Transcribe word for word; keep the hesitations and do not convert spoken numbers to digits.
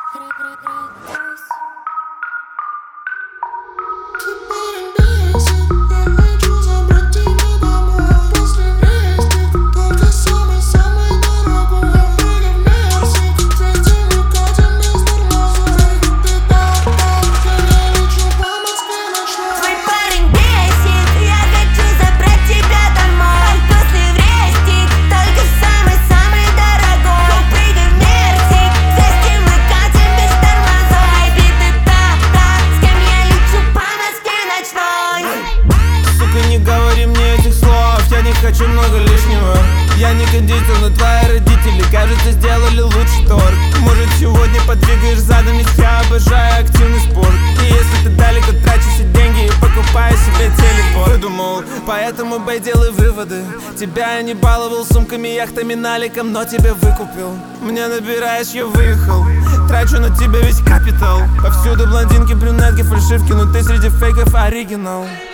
Хочу много лишнего. Я не кондитер, но твои родители, кажется, сделали лучший торт. Может, сегодня подвигаешь задом, ведь я обожаю активный спорт. И если ты далеко трачу все деньги и покупаю себе телепорт. Выдумал, поэтому, бэй, делай выводы. Тебя я не баловал сумками, яхтами, наликом, но тебя выкупил. Мне набираешь, я выехал. Трачу на тебя весь капитал. Повсюду блондинки, брюнетки, фальшивки, но ты среди фейков оригинал.